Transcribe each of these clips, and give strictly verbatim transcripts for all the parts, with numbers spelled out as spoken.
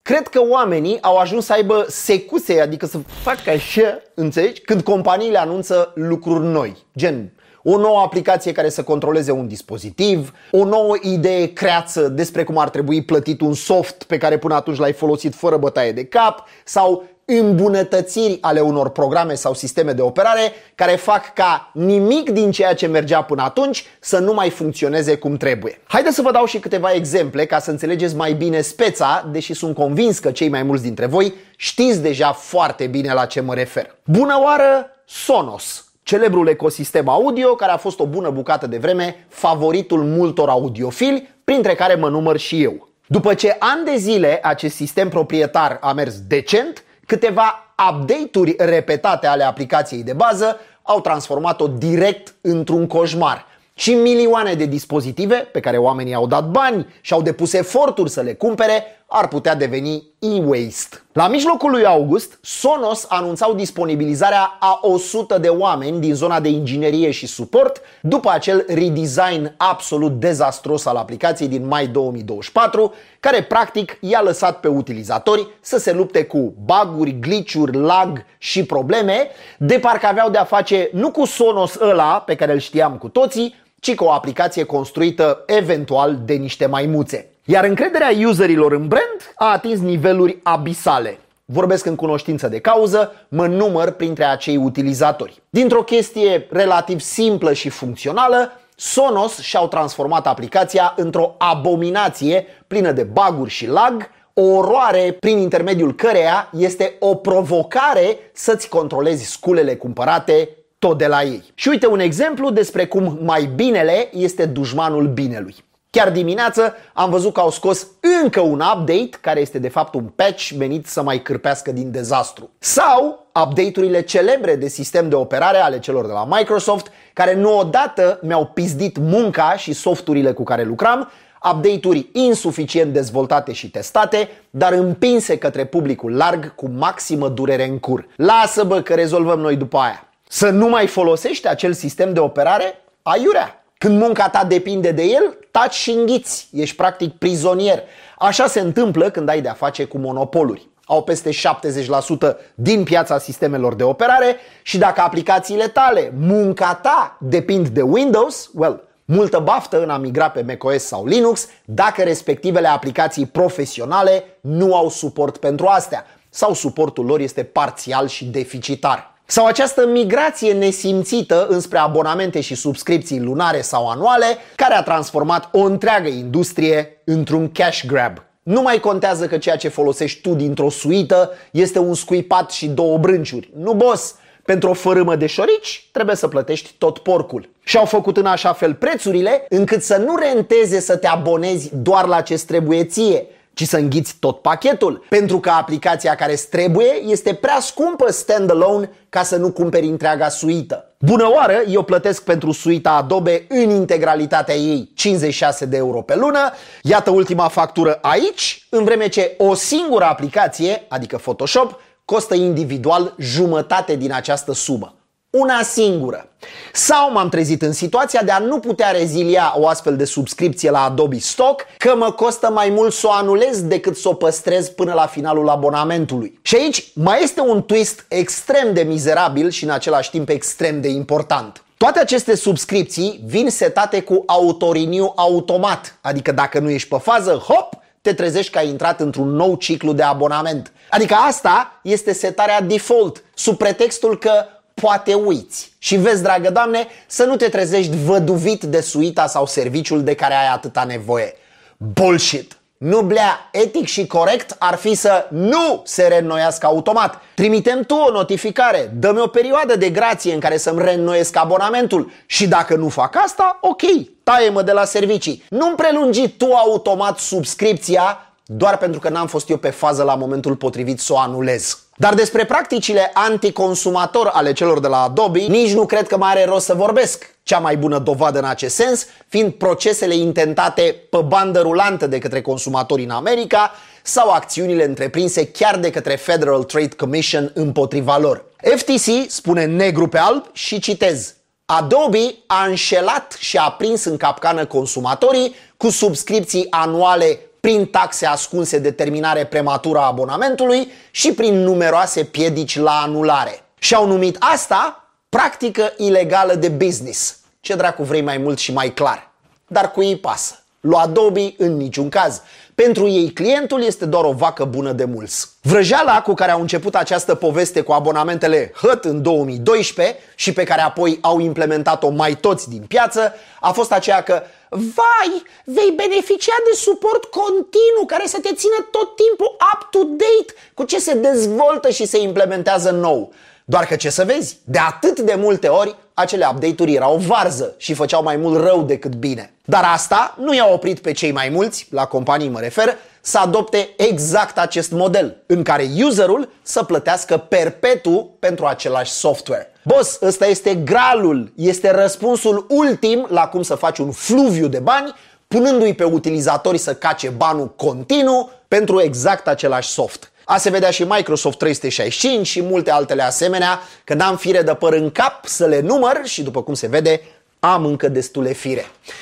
Cred că oamenii au ajuns să aibă secuse, adică să facă așa, înțelegi? Când companiile anunță lucruri noi, gen o nouă aplicație care să controleze un dispozitiv, o nouă idee creață despre cum ar trebui plătit un soft pe care până atunci l-ai folosit fără bătaie de cap, sau îmbunătățiri ale unor programe sau sisteme de operare care fac ca nimic din ceea ce mergea până atunci să nu mai funcționeze cum trebuie. Haideți să vă dau și câteva exemple ca să înțelegeți mai bine speța, deși sunt convins că cei mai mulți dintre voi știți deja foarte bine la ce mă refer. Bună oară, Sonos! Celebrul ecosistem audio care a fost o bună bucată de vreme favoritul multor audiofili, printre care mă număr și eu. După ce ani de zile acest sistem proprietar a mers decent, câteva update-uri repetate ale aplicației de bază au transformat-o direct într-un coșmar. Și milioane de dispozitive pe care oamenii au dat bani și au depus eforturi să le cumpere ar putea deveni e-waste. La mijlocul lui august, Sonos anunțau disponibilizarea a o sută de oameni din zona de inginerie și suport după acel redesign absolut dezastruos al aplicației din mai două mii douăzeci și patru, care practic i-a lăsat pe utilizatori să se lupte cu bug-uri, glitch-uri, lag și probleme, de parcă aveau de-a face nu cu Sonos ăla pe care îl știam cu toții, ci cu o aplicație construită eventual de niște maimuțe. Iar încrederea userilor în brand a atins niveluri abisale. Vorbesc în cunoștință de cauză, mă număr printre acei utilizatori. Dintr-o chestie relativ simplă și funcțională, Sonos și-au transformat aplicația într-o abominație plină de bug-uri și lag, o oroare prin intermediul căreia este o provocare să-ți controlezi sculele cumpărate tot de la ei. Și uite un exemplu despre cum mai binele este dușmanul binelui. Chiar dimineață am văzut că au scos încă un update care este de fapt un patch menit să mai cârpească din dezastru. Sau update-urile celebre de sistem de operare ale celor de la Microsoft, care nu odată mi-au pizdit munca și softurile cu care lucram, update-uri insuficient dezvoltate și testate, dar împinse către publicul larg cu maximă durere în cur. Lasă bă că rezolvăm noi după aia. Să nu mai folosești acel sistem de operare? Aiurea! Când munca ta depinde de el, taci și înghiți, ești practic prizonier. Așa se întâmplă când ai de-a face cu monopoluri. Au peste șaptezeci la sută din piața sistemelor de operare și dacă aplicațiile tale, munca ta depind de Windows, well, multă baftă în a migra pe macOS sau Linux dacă respectivele aplicații profesionale nu au suport pentru astea sau suportul lor este parțial și deficitar. Sau această migrație nesimțită înspre abonamente și subscripții lunare sau anuale care a transformat o întreagă industrie într-un cash grab. Nu mai contează că ceea ce folosești tu dintr-o suită este un scuipat și două brânciuri. Nu, boss! Pentru o fărâmă de șorici trebuie să plătești tot porcul. Și au făcut în așa fel prețurile încât să nu renteze să te abonezi doar la ce-ți trebuie ție, ci să înghiți tot pachetul, pentru că aplicația care îți trebuie este prea scumpă standalone ca să nu cumperi întreaga suită. Bună oară, eu plătesc pentru suita Adobe în integralitatea ei cincizeci și șase de euro pe lună, iată ultima factură aici, în vreme ce o singură aplicație, adică Photoshop, costă individual jumătate din această sumă. Una singură. Sau m-am trezit în situația de a nu putea rezilia o astfel de subscripție la Adobe Stock, că mă costă mai mult să o anulez decât să o păstrez până la finalul abonamentului. Și aici mai este un twist extrem de mizerabil și în același timp extrem de important. Toate aceste subscripții vin setate cu auto-renew automat, adică dacă nu ești pe fază, hop, te trezești că ai intrat într-un nou ciclu de abonament. Adică asta este setarea default, sub pretextul că poate uiți. Și vezi, dragă Doamne, să nu te trezești văduvit de suita sau serviciul de care ai atâta nevoie. Bullshit! Nu blea, etic și corect ar fi să nu se reînnoiască automat. Trimitem tu o notificare, dă-mi o perioadă de grație în care să-mi reînnoiesc abonamentul și dacă nu fac asta, ok, taie-mă de la servicii. Nu-mi prelungi tu automat subscripția doar pentru că n-am fost eu pe fază la momentul potrivit să o anulez. Dar despre practicile anticonsumator ale celor de la Adobe nici nu cred că mai are rost să vorbesc. Cea mai bună dovadă în acest sens fiind procesele intentate pe bandă rulantă de către consumatori în America sau acțiunile întreprinse chiar de către Federal Trade Commission împotriva lor. F T C spune negru pe alb și citez: Adobe a înșelat și a prins în capcană consumatorii cu subscripții anuale prin taxe ascunse de terminare prematură a abonamentului și prin numeroase piedici la anulare. Și au numit asta practică ilegală de business. Ce dracu vrei mai mult și mai clar? Dar cui îi pasă? Lui Adobe în niciun caz. Pentru ei clientul este doar o vacă bună de mulți. Vrăjeala cu care au început această poveste cu abonamentele H U T în două mii doisprezece și pe care apoi au implementat-o mai toți din piață a fost aceea că vai, vei beneficia de suport continuu care să te țină tot timpul up-to-date cu ce se dezvoltă și se implementează nou. Doar că ce să vezi, de atât de multe ori acele update-uri erau varză și făceau mai mult rău decât bine. Dar asta nu i-a oprit pe cei mai mulți, la companii mă refer, să adopte exact acest model, în care userul să plătească perpetu pentru același software. Boss, ăsta este gralul, este răspunsul ultim la cum să faci un fluviu de bani, punându-i pe utilizatori să cace banul continuu pentru exact același soft. A se vedea și Microsoft trei sute șaizeci și cinci și multe altele asemenea, că n-am fire de păr în cap să le număr și după cum se vede, am încă destule fire.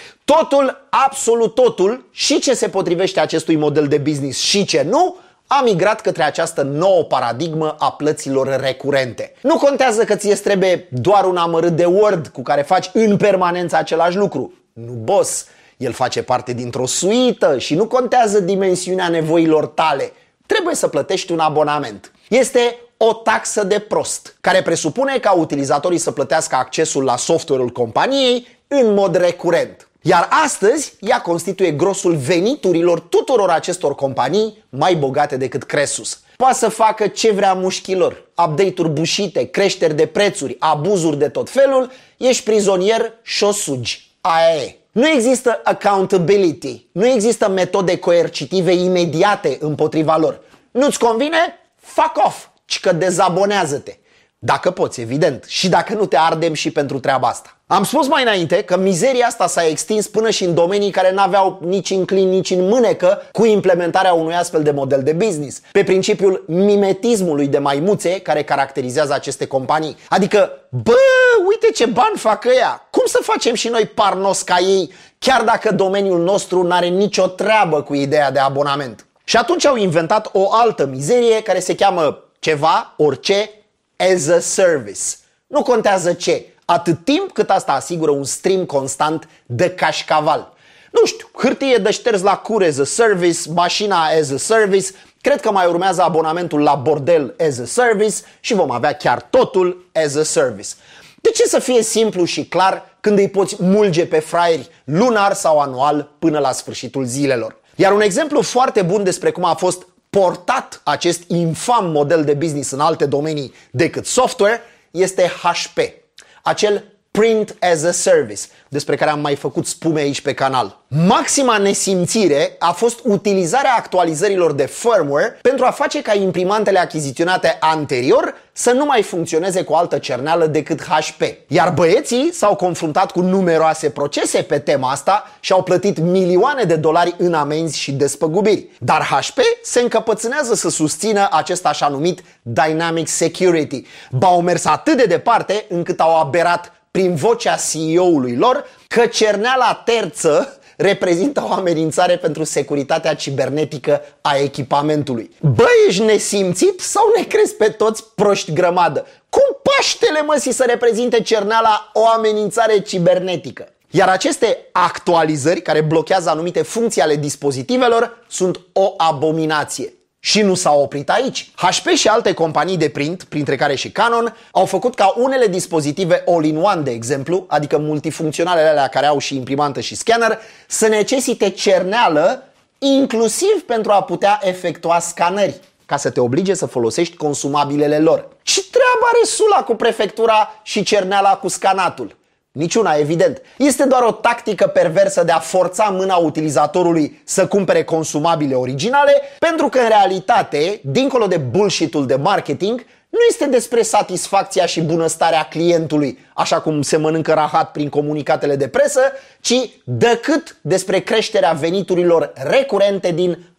Totul, absolut totul, și ce se potrivește acestui model de business și ce nu, a migrat către această nouă paradigmă a plăților recurente. Nu contează că ți-e trebuie doar un amărât de Word cu care faci în permanență același lucru. Nu, boss, el face parte dintr-o suită și nu contează dimensiunea nevoilor tale. Trebuie să plătești un abonament. Este o taxă de prost, care presupune ca utilizatorii să plătească accesul la software-ul companiei în mod recurent. Iar astăzi, ea constituie grosul veniturilor tuturor acestor companii mai bogate decât Cresus. Poate să facă ce vrea mușchilor, update-uri bușite, creșteri de prețuri, abuzuri de tot felul, ești prizonier și o sugi. Aia e. Nu există accountability, nu există metode coercitive imediate împotriva lor. Nu-ți convine? Fuck off, ci că dezabonează-te. Dacă poți, evident, și dacă nu te ardem și pentru treaba asta. Am spus mai înainte că mizeria asta s-a extins până și în domenii care n-aveau nici în clin, nici în mânecă cu implementarea unui astfel de model de business, pe principiul mimetismului de maimuțe care caracterizează aceste companii. Adică, bă, uite ce bani fac ăia, cum să facem și noi parnos ca ei, chiar dacă domeniul nostru n-are nicio treabă cu ideea de abonament. Și atunci au inventat o altă mizerie care se cheamă ceva, orice, as a service. Nu contează ce, atât timp cât asta asigură un stream constant de cașcaval. Nu știu, hârtie de șters la cur as a service, mașina as a service, cred că mai urmează abonamentul la bordel as a service și vom avea chiar totul as a service. De ce să fie simplu și clar când îi poți mulge pe fraieri lunar sau anual până la sfârșitul zilelor? Iar un exemplu foarte bun despre cum a fost portat acest infam model de business în alte domenii decât software este H P, acel Print as a Service, despre care am mai făcut spume aici pe canal. Maxima nesimțire a fost utilizarea actualizărilor de firmware pentru a face ca imprimantele achiziționate anterior să nu mai funcționeze cu altă cerneală decât H P. Iar băieții s-au confruntat cu numeroase procese pe tema asta și au plătit milioane de dolari în amenzi și despăgubiri. Dar H P se încăpățânează să susțină acest așa numit Dynamic Security. Ba au mers atât de departe încât au aberat prin vocea C E O-ului lor că cerneala terță reprezintă o amenințare pentru securitatea cibernetică a echipamentului. Bă, ești nesimțit sau ne crezi pe toți proști grămadă? Cum Paștele măsii să reprezinte cerneala o amenințare cibernetică? Iar aceste actualizări care blochează anumite funcții ale dispozitivelor sunt o abominație. Și nu s-a oprit aici. H P și alte companii de print, printre care și Canon, au făcut ca unele dispozitive all-in-one, de exemplu, adică multifuncționalele alea care au și imprimantă și scanner, să necesite cerneală inclusiv pentru a putea efectua scanări, ca să te oblige să folosești consumabilele lor. Ce treabă are sula cu prefectura și cerneala cu scanatul? Niciuna, evident. Este doar o tactică perversă de a forța mâna utilizatorului să cumpere consumabile originale, pentru că în realitate, dincolo de bullshit-ul de marketing, nu este despre satisfacția și bunăstarea clientului, așa cum se mănâncă rahat prin comunicatele de presă, ci decât despre creșterea veniturilor recurente din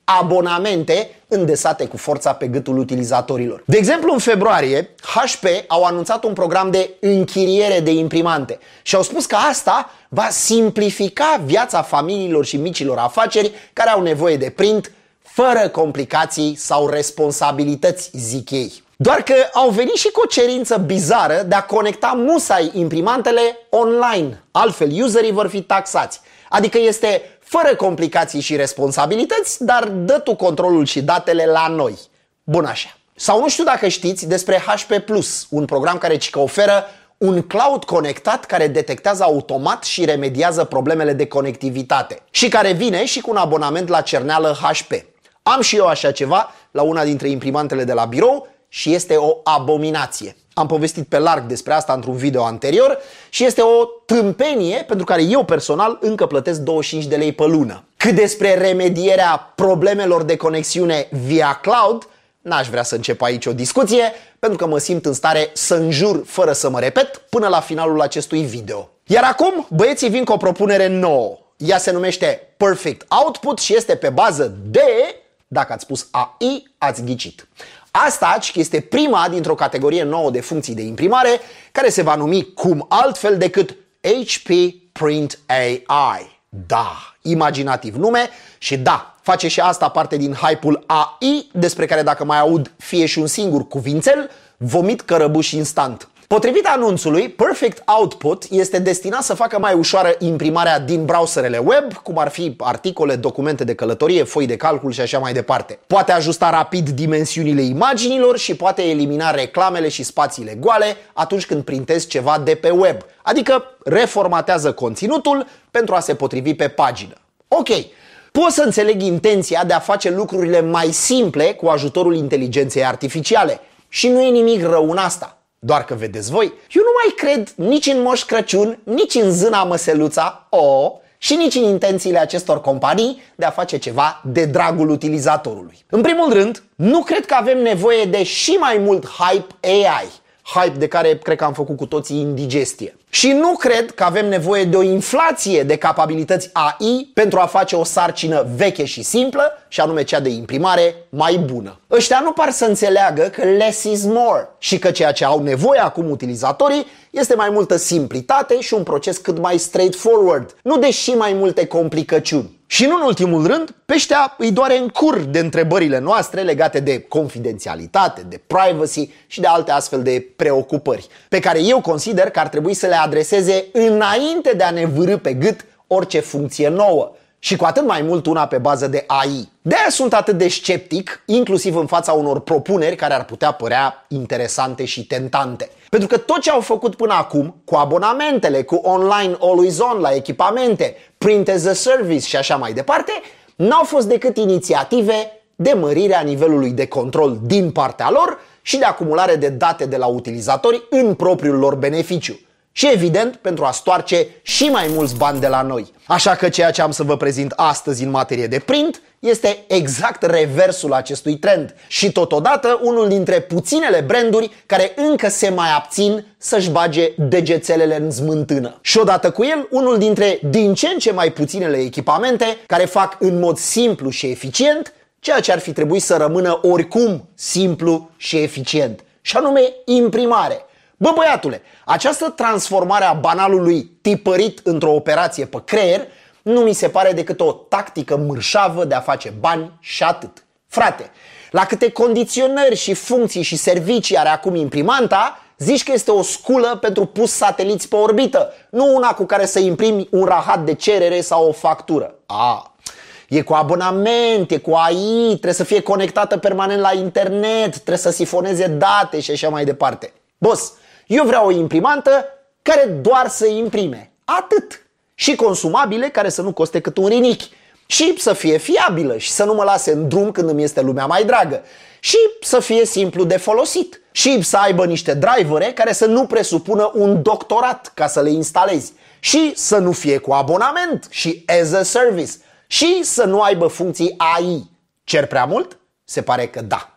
abonamente îndesate cu forța pe gâtul utilizatorilor. De exemplu, în februarie, H P au anunțat un program de închiriere de imprimante și au spus că asta va simplifica viața familiilor și micilor afaceri care au nevoie de print fără complicații sau responsabilități, zic ei. Doar că au venit și cu o cerință bizară de a conecta musai imprimantele online, altfel userii vor fi taxați. Adică este fără complicații și responsabilități, dar dă tu controlul și datele la noi. Bun așa. Sau nu știu dacă știți despre H P Plus, un program care ci că oferă un cloud conectat care detectează automat și remediază problemele de conectivitate și care vine și cu un abonament la cerneală H P. Am și eu așa ceva la una dintre imprimantele de la birou și este o abominație. Am povestit pe larg despre asta într-un video anterior și este o tâmpenie pentru care eu personal încă plătesc douăzeci și cinci de lei pe lună. Cât despre remedierea problemelor de conexiune via cloud, n-aș vrea să încep aici o discuție, pentru că mă simt în stare să înjur fără să mă repet până la finalul acestui video. Iar acum băieții vin cu o propunere nouă. Ea se numește Perfect Output și este pe bază de, dacă ați spus A I, ați ghicit. Asta este prima dintr-o categorie nouă de funcții de imprimare care se va numi cum altfel decât H P Print A I. Da, imaginativ nume și da, face și asta parte din hype-ul A I, despre care dacă mai aud fie și un singur cuvințel, vomit cărăbuș instant. Potrivit anunțului, Perfect Output este destinat să facă mai ușoară imprimarea din browserele web, cum ar fi articole, documente de călătorie, foi de calcul și așa mai departe. Poate ajusta rapid dimensiunile imaginilor și poate elimina reclamele și spațiile goale atunci când printezi ceva de pe web, adică reformatează conținutul pentru a se potrivi pe pagină. Ok, pot să înțeleg intenția de a face lucrurile mai simple cu ajutorul inteligenței artificiale și nu e nimic rău în asta. Doar că vedeți voi, eu nu mai cred nici în Moș Crăciun, nici în zâna măseluța, o, și nici în intențiile acestor companii de a face ceva de dragul utilizatorului. În primul rând, nu cred că avem nevoie de și mai mult hype A I, hype de care cred că am făcut cu toții indigestie. Și nu cred că avem nevoie de o inflație de capabilități A I pentru a face o sarcină veche și simplă, și anume cea de imprimare, mai bună. Ăștia nu par să înțeleagă că less is more și că ceea ce au nevoie acum utilizatorii este mai multă simplitate și un proces cât mai straightforward, nu de și mai multe complicăciuni. Și nu în ultimul rând, pe ăștia îi doare în cur de întrebările noastre legate de confidențialitate, de privacy și de alte astfel de preocupări, pe care eu consider că ar trebui să le adreseze înainte de a ne vârî pe gât orice funcție nouă. Și cu atât mai mult una pe bază de A I. De-aia sunt atât de sceptic, inclusiv în fața unor propuneri care ar putea părea interesante și tentante. Pentru că tot ce au făcut până acum, cu abonamentele, cu online always on la echipamente, print as a service și așa mai departe, n-au fost decât inițiative de mărire a nivelului de control din partea lor și de acumulare de date de la utilizatori în propriul lor beneficiu. Și evident pentru a stoarce și mai mulți bani de la noi. Așa că ceea ce am să vă prezint astăzi în materie de print este exact reversul acestui trend și totodată unul dintre puținele branduri care încă se mai abțin să-și bage degețelele în smântână. Și odată cu el, unul dintre din ce în ce mai puținele echipamente care fac în mod simplu și eficient ceea ce ar fi trebuit să rămână oricum simplu și eficient, și anume imprimare. Bă, băiatule, această transformare a banalului tipărit într-o operație pe creier nu mi se pare decât o tactică mărșavă de a face bani și atât. Frate, la câte condiționări și funcții și servicii are acum imprimanta, zici că este o sculă pentru pus sateliți pe orbită, nu una cu care să imprimi un rahat de cerere sau o factură. A, e cu abonament, e cu A I, trebuie să fie conectată permanent la internet, trebuie să sifoneze date și așa mai departe. Boss, eu vreau o imprimantă care doar să imprime. Atât. Și consumabile care să nu coste cât un rinichi. Și să fie fiabilă și să nu mă lase în drum când îmi este lumea mai dragă. Și să fie simplu de folosit. Și să aibă niște drivere care să nu presupună un doctorat ca să le instalezi. Și să nu fie cu abonament și as a service. Și să nu aibă funcții A I. Cer prea mult? Se pare că da.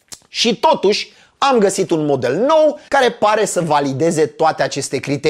Și totuși am găsit un model nou care pare să valideze toate aceste criterii.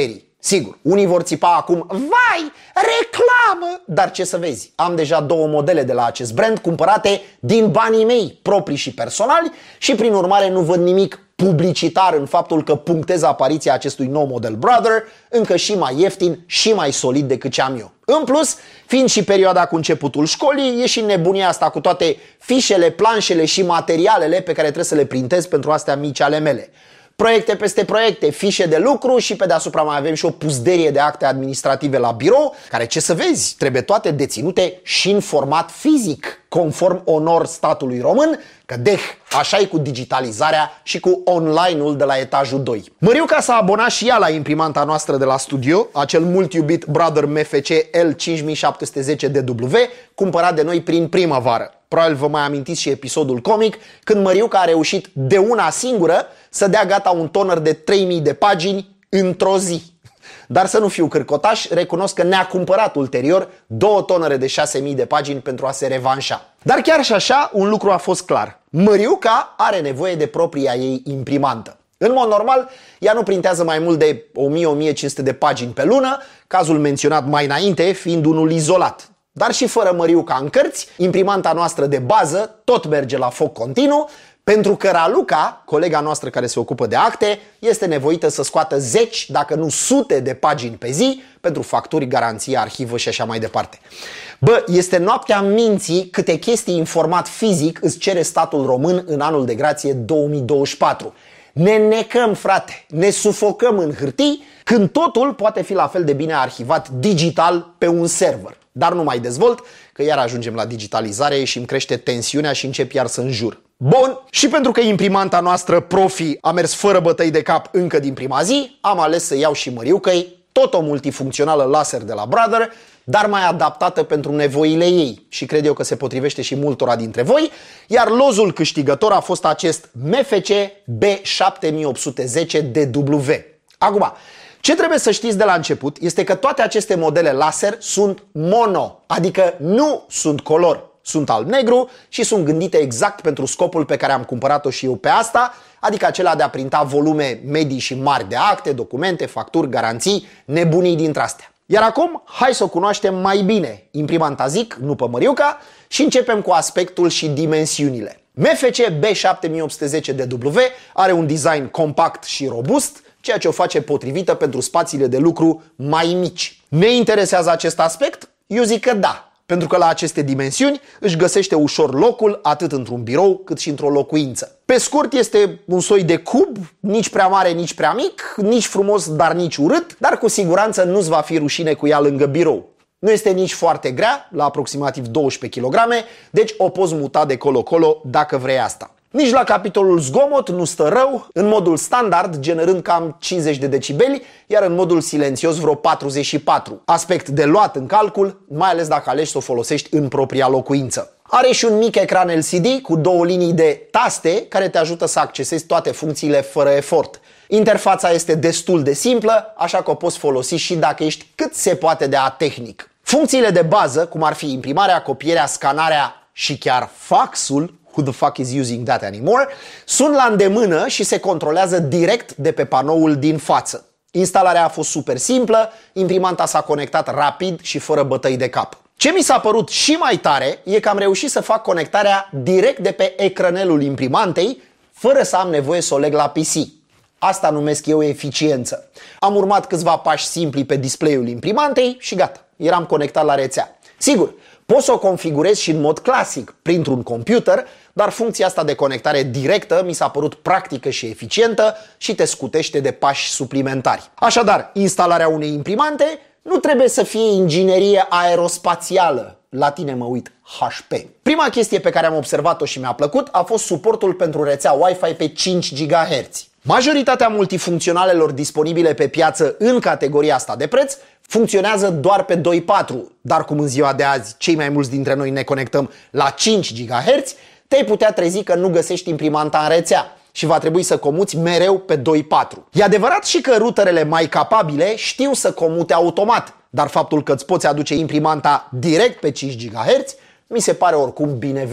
Sigur, unii vor țipa acum, vai, reclamă! Dar ce să vezi, am deja două modele de la acest brand cumpărate din banii mei proprii și personali și prin urmare nu văd nimic publicitar în faptul că punctez apariția acestui nou model Brother încă și mai ieftin și mai solid decât ce am eu. În plus, fiind și perioada cu începutul școlii, e și nebunia asta cu toate fișele, planșele și materialele pe care trebuie să le printez pentru astea mici ale mele. Proiecte peste proiecte, fișe de lucru și pe deasupra mai avem și o puzderie de acte administrative la birou, care, ce să vezi, trebuie toate deținute și în format fizic, conform onor statului român, că deh, așa e cu digitalizarea și cu online-ul de la etajul doi. Măriuca s-a abonat și ea la imprimanta noastră de la studio, acel mult iubit Brother M F C L cinci șapte zero zero D W, cumpărat de noi prin primăvară. Probabil vă mai amintiți și episodul comic când Măriuca a reușit de una singură să dea gata un toner de trei mii de pagini într-o zi. Dar să nu fiu cârcotaș, recunosc că ne-a cumpărat ulterior două tonere de șase mii de pagini pentru a se revanșa. Dar chiar și așa, un lucru a fost clar. Măriuca are nevoie de propria ei imprimantă. În mod normal, ea nu printează mai mult de o mie - o mie cinci sute de pagini pe lună, cazul menționat mai înainte fiind unul izolat. Dar și fără Măriuca în cărți, imprimanta noastră de bază tot merge la foc continuu, pentru că Raluca, colega noastră care se ocupă de acte, este nevoită să scoată zeci, dacă nu sute de pagini pe zi pentru facturi, garanție, arhivă și așa mai departe. Bă, este noaptea minții câte chestii în format fizic îți cere statul român în anul de grație două mii douăzeci și patru. Ne necăm, frate, ne sufocăm în hârtii, când totul poate fi la fel de bine arhivat digital pe un server. Dar nu mai dezvolt, că iar ajungem la digitalizare și îmi crește tensiunea și încep iar să înjur. Bun, și pentru că imprimanta noastră profi a mers fără bătăi de cap încă din prima zi, am ales să iau și Măriucăi, tot o multifuncțională laser de la Brother, dar mai adaptată pentru nevoile ei și cred eu că se potrivește și multora dintre voi, iar lozul câștigător a fost acest M F C B șapte opt zero zero D W. Acum, ce trebuie să știți de la început este că toate aceste modele laser sunt mono, adică nu sunt color, sunt alb-negru și sunt gândite exact pentru scopul pe care am cumpărat-o și eu pe asta, adică acela de a printa volume medii și mari de acte, documente, facturi, garanții, nebunii dintre astea. Iar acum, hai să o cunoaștem mai bine, imprimanta zic, nu pe Măriuca, și începem cu aspectul și dimensiunile. M F C B șapte opt zero zero D W are un design compact și robust, ceea ce o face potrivită pentru spațiile de lucru mai mici. Ne interesează acest aspect? Eu zic că da, pentru că la aceste dimensiuni își găsește ușor locul atât într-un birou cât și într-o locuință. Pe scurt, este un soi de cub, nici prea mare, nici prea mic, nici frumos, dar nici urât, dar cu siguranță nu-ți va fi rușine cu ea lângă birou. Nu este nici foarte grea, la aproximativ douăsprezece kilograme, deci o poți muta de colo-colo dacă vrei asta. Nici la capitolul zgomot nu stă rău, în modul standard generând cam cincizeci de decibeli, iar în modul silențios vreo patruzeci și patru. Aspect de luat în calcul, mai ales dacă alegi să o folosești în propria locuință. Are și un mic ecran L C D cu două linii de taste care te ajută să accesezi toate funcțiile fără efort. Interfața este destul de simplă, așa că o poți folosi și dacă ești cât se poate de atehnic. Funcțiile de bază, cum ar fi imprimarea, copierea, scanarea și chiar faxul, who the fuck is using that anymore, sunt la îndemână și se controlează direct de pe panoul din față. Instalarea a fost super simplă, imprimanta s-a conectat rapid și fără bătăi de cap. Ce mi s-a părut și mai tare e că am reușit să fac conectarea direct de pe ecranelul imprimantei, fără să am nevoie să o leg la P C. Asta numesc eu eficiență. Am urmat câțiva pași simpli pe display-ul imprimantei și gata, eram conectat la rețea. Sigur, poți să o configurezi și în mod clasic, printr-un computer, dar funcția asta de conectare directă mi s-a părut practică și eficientă și te scutește de pași suplimentari. Așadar, instalarea unei imprimante nu trebuie să fie inginerie aerospațială. La tine mă uit, H P. Prima chestie pe care am observat-o și mi-a plăcut a fost suportul pentru rețea Wi-Fi pe cinci gigahertz. Majoritatea multifuncționalelor disponibile pe piață în categoria asta de preț funcționează doar pe doi patru, dar cum în ziua de azi cei mai mulți dintre noi ne conectăm la cinci gigahertz, te-ai putea trezi că nu găsești imprimanta în rețea și va trebui să comuți mereu pe doi patru. E adevărat și că routerele mai capabile știu să comute automat, dar faptul că îți poți aduce imprimanta direct pe cinci gigahertz mi se pare oricum binevenit.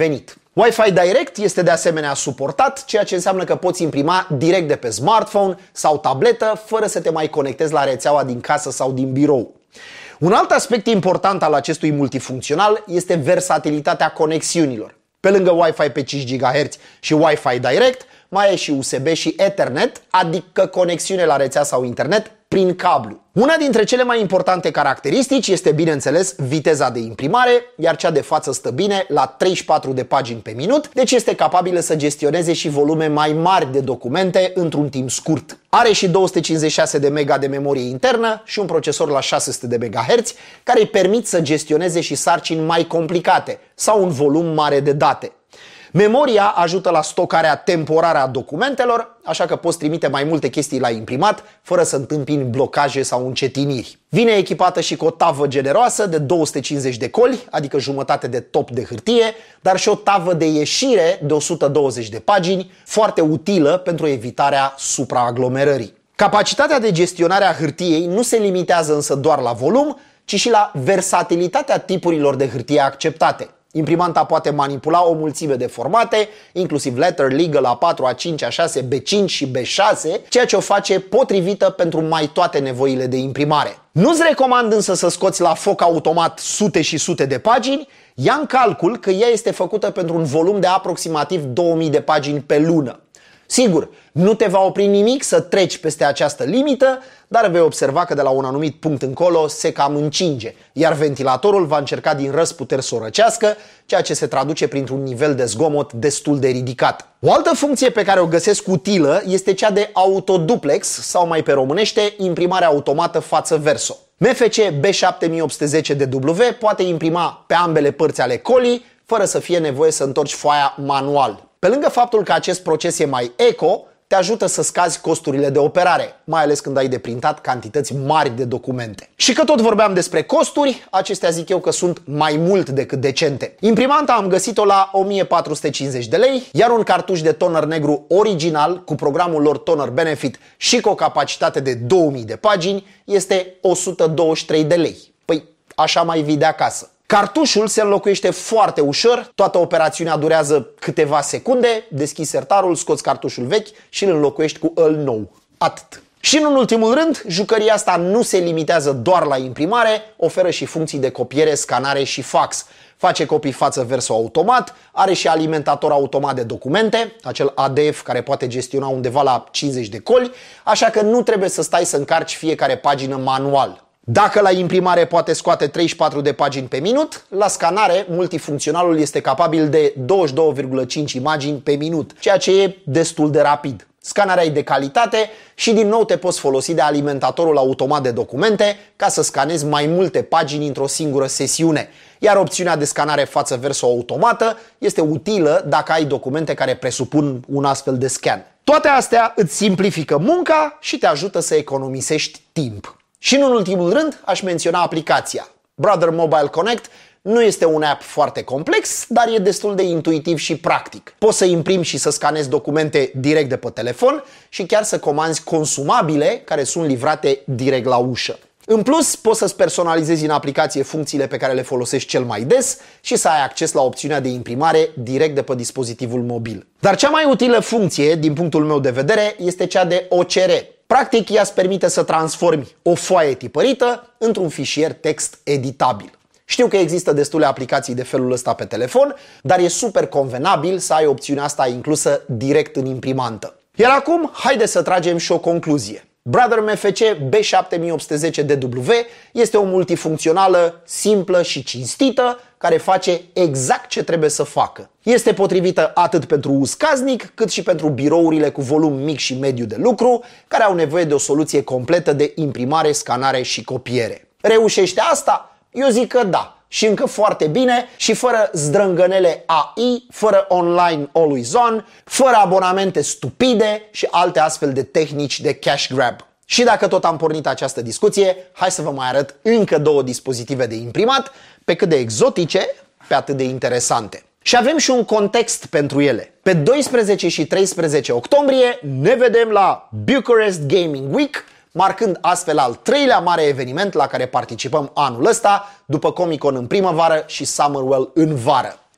Wi-Fi Direct este de asemenea suportat, ceea ce înseamnă că poți imprima direct de pe smartphone sau tabletă, fără să te mai conectezi la rețeaua din casă sau din birou. Un alt aspect important al acestui multifuncțional este versatilitatea conexiunilor. Pe lângă Wi-Fi pe cinci gigahertz și Wi-Fi Direct, mai e și U S B și Ethernet, adică conexiune la rețea sau internet prin cablu. Una dintre cele mai importante caracteristici este, bineînțeles, viteza de imprimare, iar cea de față stă bine la treizeci și patru de pagini pe minut, deci este capabilă să gestioneze și volume mai mari de documente într-un timp scurt. Are și două sute cincizeci și șase de mega de memorie internă și un procesor la șase sute de megahertz, care îi permit să gestioneze și sarcini mai complicate sau un volum mare de date. Memoria ajută la stocarea temporară a documentelor, așa că poți trimite mai multe chestii la imprimat fără să întâmpini blocaje sau încetiniri. Vine echipată și cu o tavă generoasă de două sute cincizeci de coli, adică jumătate de top de hârtie, dar și o tavă de ieșire de o sută douăzeci de pagini, foarte utilă pentru evitarea supraaglomerării. Capacitatea de gestionare a hârtiei nu se limitează însă doar la volum, ci și la versatilitatea tipurilor de hârtie acceptate. Imprimanta poate manipula o mulțime de formate, inclusiv letter, legal, A patru, A cinci, A șase, B cinci și B șase, ceea ce o face potrivită pentru mai toate nevoile de imprimare. Nu-ți recomand însă să scoți la foc automat sute și sute de pagini, ia în calcul că ea este făcută pentru un volum de aproximativ două mii de pagini pe lună. Sigur, nu te va opri nimic să treci peste această limită, dar vei observa că de la un anumit punct încolo se cam încinge, iar ventilatorul va încerca din răzputeri să o răcească, ceea ce se traduce printr-un nivel de zgomot destul de ridicat. O altă funcție pe care o găsesc utilă este cea de autoduplex sau, mai pe românește, imprimarea automată față-verso. M F C B șapte mii opt sute zece D W poate imprima pe ambele părți ale colii, fără să fie nevoie să întorci foaia manual. Pe lângă faptul că acest proces e mai eco, te ajută să scazi costurile de operare, mai ales când ai de printat cantități mari de documente. Și că tot vorbeam despre costuri, acestea zic eu că sunt mai mult decât decente. Imprimanta am găsit-o la o mie patru sute cincizeci de lei, iar un cartuș de toner negru original cu programul lor Toner Benefit și cu o capacitate de două mii de pagini este o sută douăzeci și trei de lei. Păi așa mai vii de acasă. Cartușul se înlocuiește foarte ușor, toată operațiunea durează câteva secunde, deschizi sertarul, scoți cartușul vechi și îl înlocuiești cu îl nou. Atât. Și în ultimul rând, jucăria asta nu se limitează doar la imprimare, oferă și funcții de copiere, scanare și fax. Face copii față-verso automat, are și alimentator automat de documente, acel A D F care poate gestiona undeva la cincizeci de coli, așa că nu trebuie să stai să încarci fiecare pagină manual. Dacă la imprimare poate scoate treizeci și patru de pagini pe minut, la scanare multifuncționalul este capabil de douăzeci și două virgulă cinci imagini pe minut, ceea ce e destul de rapid. Scanarea e de calitate și din nou te poți folosi de alimentatorul automat de documente ca să scanezi mai multe pagini într-o singură sesiune. Iar opțiunea de scanare față-verso automată este utilă dacă ai documente care presupun un astfel de scan. Toate astea îți simplifică munca și te ajută să economisești timp. Și în ultimul rând aș menționa aplicația. Brother Mobile Connect nu este un app foarte complex, dar e destul de intuitiv și practic. Poți să imprimi și să scanezi documente direct de pe telefon și chiar să comanzi consumabile care sunt livrate direct la ușă. În plus, poți să-ți personalizezi în aplicație funcțiile pe care le folosești cel mai des și să ai acces la opțiunea de imprimare direct de pe dispozitivul mobil. Dar cea mai utilă funcție, din punctul meu de vedere, este cea de O C R. Practic, ea îți permite să transformi o foaie tipărită într-un fișier text editabil. Știu că există destule aplicații de felul ăsta pe telefon, dar e super convenabil să ai opțiunea asta inclusă direct în imprimantă. Iar acum, haide să tragem și o concluzie. Brother M F C B șapte mii opt sute zece D W este o multifuncțională simplă și cinstită care face exact ce trebuie să facă. Este potrivită atât pentru uz casnic, cât și pentru birourile cu volum mic și mediu de lucru, care au nevoie de o soluție completă de imprimare, scanare și copiere. Reușește asta? Eu zic că da. Și încă foarte bine și fără zdrângănele A I, fără online always on, fără abonamente stupide și alte astfel de tehnici de cash grab. Și dacă tot am pornit această discuție, hai să vă mai arăt încă două dispozitive de imprimat, pe cât de exotice, pe atât de interesante. Și avem și un context pentru ele. Pe doisprezece și treisprezece octombrie ne vedem la Bucharest Gaming Week, marcând astfel al treilea mare eveniment la care participăm anul ăsta, după Comic-Con în primăvară și Summerwell în vară.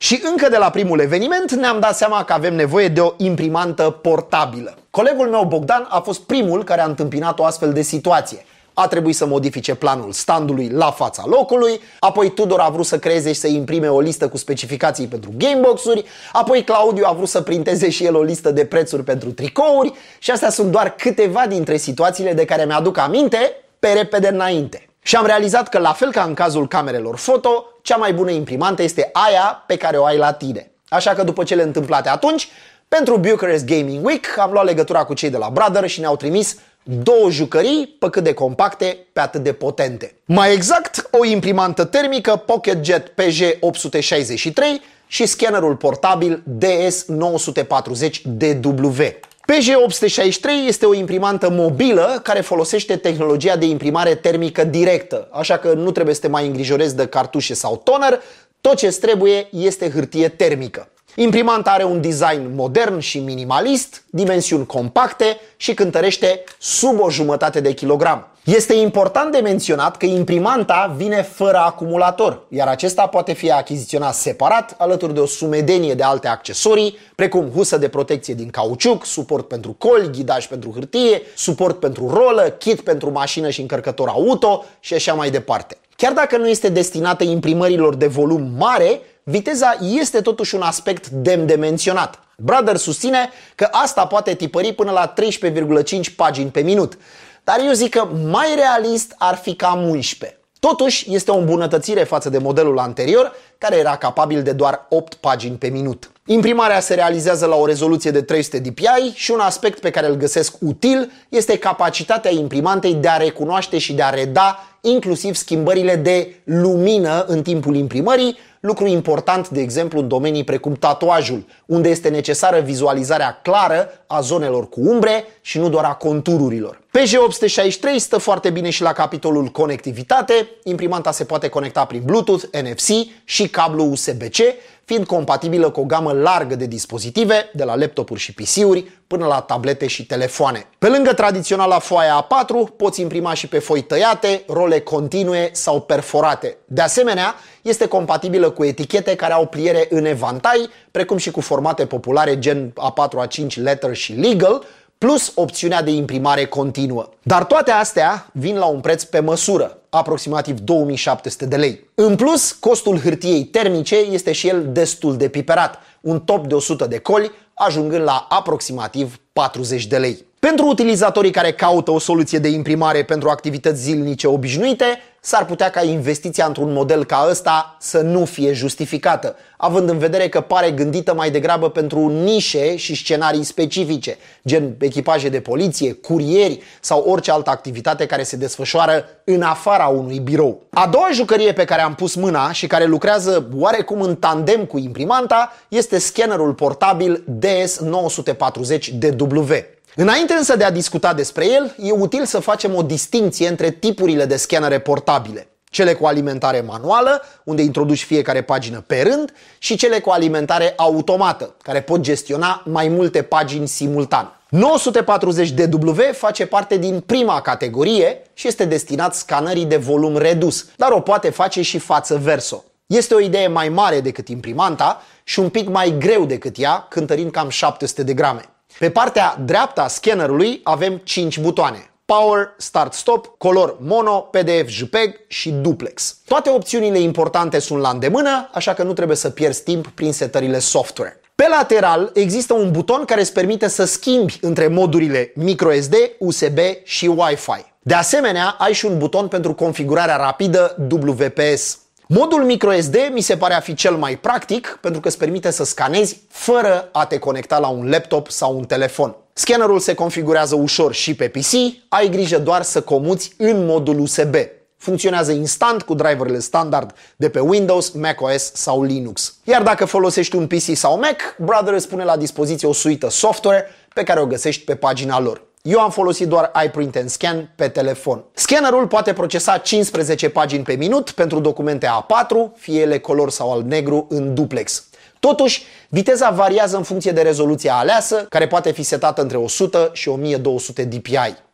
Și încă de la primul eveniment ne-am dat seama că avem nevoie de o imprimantă portabilă. Colegul meu Bogdan a fost primul care a întâmpinat o astfel de situație. A trebuit să modifice planul standului la fața locului, apoi Tudor a vrut să creeze și să imprime o listă cu specificații pentru gamebox-uri, apoi Claudiu a vrut să printeze și el o listă de prețuri pentru tricouri și astea sunt doar câteva dintre situațiile de care mi-aduc aminte pe repede înainte. Și am realizat că, la fel ca în cazul camerelor foto, cea mai bună imprimantă este aia pe care o ai la tine. Așa că după cele întâmplate atunci, pentru Bucharest Gaming Week am luat legătura cu cei de la Brother și ne-au trimis două jucării pe cât de compacte, pe atât de potente. Mai exact, o imprimantă termică PocketJet P G opt sute șaizeci și trei și scannerul portabil D S nouă sute patruzeci D W. P G opt sute șaizeci și trei este o imprimantă mobilă care folosește tehnologia de imprimare termică directă, așa că nu trebuie să te mai îngrijorezi de cartușe sau toner, tot ce îți trebuie este hârtie termică. Imprimanta are un design modern și minimalist, dimensiuni compacte și cântărește sub o jumătate de kilogram. Este important de menționat că imprimanta vine fără acumulator, iar acesta poate fi achiziționat separat, alături de o sumedenie de alte accesorii, precum husă de protecție din cauciuc, suport pentru coli, ghidaj pentru hârtie, suport pentru rolă, kit pentru mașină și încărcător auto și așa mai departe. Chiar dacă nu este destinată imprimărilor de volum mare, viteza este totuși un aspect demn de menționat. Brother susține că asta poate tipări până la treisprezece virgulă cinci pagini pe minut, dar eu zic că mai realist ar fi cam unsprezece. Totuși, este o îmbunătățire față de modelul anterior, care era capabil de doar opt pagini pe minut. Imprimarea se realizează la o rezoluție de trei sute D P I și un aspect pe care îl găsesc util este capacitatea imprimantei de a recunoaște și de a reda inclusiv schimbările de lumină în timpul imprimării, lucru important, de exemplu, în domenii precum tatuajul, unde este necesară vizualizarea clară a zonelor cu umbre și nu doar a contururilor. P G opt sute șaizeci și trei stă foarte bine și la capitolul conectivitate. Imprimanta se poate conecta prin Bluetooth, N F C și cablu U S B C, fiind compatibilă cu o gamă largă de dispozitive, de la laptopuri și P C-uri până la tablete și telefoane. Pe lângă tradiționala foaie A patru, poți imprima și pe foi tăiate, role continue sau perforate. De asemenea, este compatibilă cu etichete care au pliere în evantai, precum și cu formate populare gen A patru A cinci Letter și Legal, plus opțiunea de imprimare continuă. Dar toate astea vin la un preț pe măsură, aproximativ două mii șapte sute de lei. În plus, costul hârtiei termice este și el destul de piperat, un top de o sută de coli, ajungând la aproximativ patruzeci de lei. Pentru utilizatorii care caută o soluție de imprimare pentru activități zilnice obișnuite, s-ar putea ca investiția într-un model ca ăsta să nu fie justificată, având în vedere că pare gândită mai degrabă pentru nișe și scenarii specifice, gen echipaje de poliție, curieri sau orice altă activitate care se desfășoară în afara unui birou. A doua jucărie pe care am pus mâna și care lucrează oarecum în tandem cu imprimanta este scannerul portabil D S nouă sute patruzeci D W. Înainte însă de a discuta despre el, e util să facem o distinție între tipurile de scannere portabile. Cele cu alimentare manuală, unde introduci fiecare pagină pe rând, și cele cu alimentare automată, care pot gestiona mai multe pagini simultan. nouă sute patruzeci D W face parte din prima categorie și este destinat scanării de volum redus, dar o poate face și față verso. Este o idee mai mare decât imprimanta și un pic mai greu decât ea, cântărind cam șapte sute de grame. Pe partea dreaptă a scannerului avem cinci butoane: Power, Start Stop, Color Mono, P D F J P E G și Duplex. Toate opțiunile importante sunt la îndemână, așa că nu trebuie să pierzi timp prin setările software. Pe lateral există un buton care îți permite să schimbi între modurile microSD, U S B și Wi-Fi. De asemenea, ai și un buton pentru configurarea rapidă W P S. Modul microSD mi se pare a fi cel mai practic pentru că îți permite să scanezi fără a te conecta la un laptop sau un telefon. Scannerul se configurează ușor și pe P C, ai grijă doar să comuți în modul U S B. Funcționează instant cu driverele standard de pe Windows, macOS sau Linux. Iar dacă folosești un P C sau Mac, Brother îți pune la dispoziție o suită software pe care o găsești pe pagina lor. Eu am folosit doar iPrint and Scan pe telefon. Scannerul poate procesa cincisprezece pagini pe minut pentru documente A patru, fie ele color sau alb negru în duplex. Totuși, viteza variază în funcție de rezoluția aleasă, care poate fi setată între o sută și o mie două sute D P I.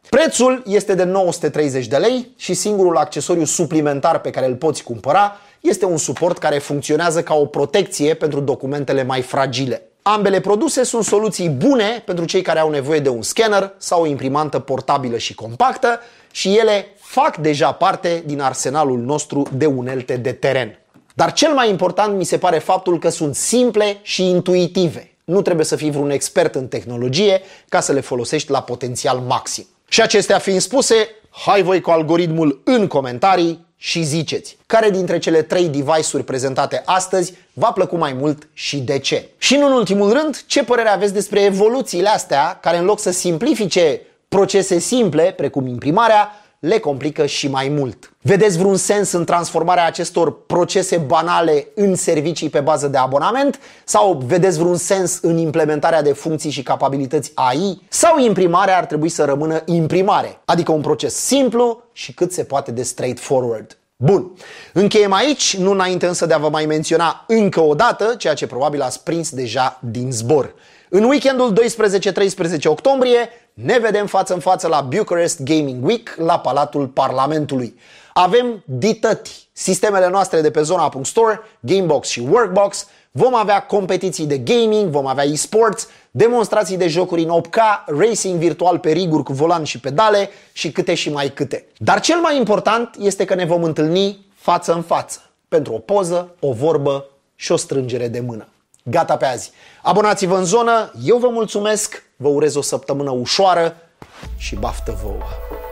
Prețul este de nouă sute treizeci de lei și singurul accesoriu suplimentar pe care îl poți cumpăra este un suport care funcționează ca o protecție pentru documentele mai fragile. Ambele produse sunt soluții bune pentru cei care au nevoie de un scanner sau o imprimantă portabilă și compactă și ele fac deja parte din arsenalul nostru de unelte de teren. Dar cel mai important mi se pare faptul că sunt simple și intuitive. Nu trebuie să fii vreun expert în tehnologie ca să le folosești la potențial maxim. Și acestea fiind spuse, hai voi cu algoritmul în comentarii și ziceți care dintre cele trei device-uri prezentate astăzi v-a plăcut mai mult și de ce. Și nu în ultimul rând, ce părere aveți despre evoluțiile astea care în loc să simplifice procese simple, precum imprimarea, le complică și mai mult. Vedeți vreun sens în transformarea acestor procese banale în servicii pe bază de abonament? Sau vedeți vreun sens în implementarea de funcții și capabilități A I? Sau imprimarea ar trebui să rămână imprimare, adică un proces simplu și cât se poate de straightforward? Bun, încheiem aici, nu înainte însă de a vă mai menționa încă o dată, ceea ce probabil ați prins deja din zbor. În weekendul doisprezece treisprezece octombrie ne vedem față în față la Bucharest Gaming Week la Palatul Parlamentului. Avem dităti, sistemele noastre de pe zona.store, Gamebox și Workbox, vom avea competiții de gaming, vom avea e-sports, demonstrații de jocuri în opt K, racing virtual pe riguri cu volan și pedale și câte și mai câte. Dar cel mai important este că ne vom întâlni față în față, pentru o poză, o vorbă și o strângere de mână. Gata pe azi. Abonați-vă în zonă, eu vă mulțumesc, vă urez o săptămână ușoară și baftă vouă!